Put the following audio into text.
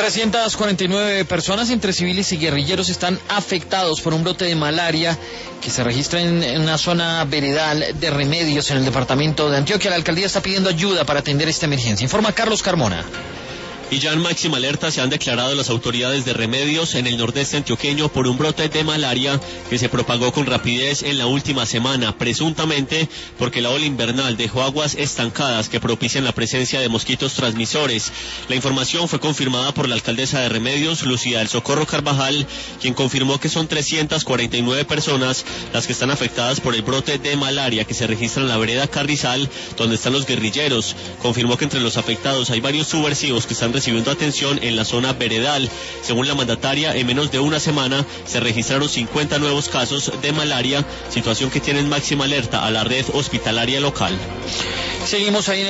349 personas entre civiles y guerrilleros están afectados por un brote de malaria que se registra en una zona veredal de Remedios en el departamento de Antioquia. La alcaldía está pidiendo ayuda para atender esta emergencia. Informa Carlos Carmona. Y ya en máxima alerta se han declarado las autoridades de Remedios en el nordeste antioqueño por un brote de malaria que se propagó con rapidez en la última semana, presuntamente porque la ola invernal dejó aguas estancadas que propician la presencia de mosquitos transmisores. La información fue confirmada por la alcaldesa de Remedios, Lucía del Socorro Carvajal, quien confirmó que son 349 personas las que están afectadas por el brote de malaria que se registra en la vereda Carrizal, donde están los guerrilleros. Confirmó que entre los afectados hay varios subversivos que están recibiendo atención en la zona veredal. Según la mandataria, en menos de una semana se registraron 50 nuevos casos de malaria, situación que tiene en máxima alerta a la red hospitalaria local. Seguimos ahí.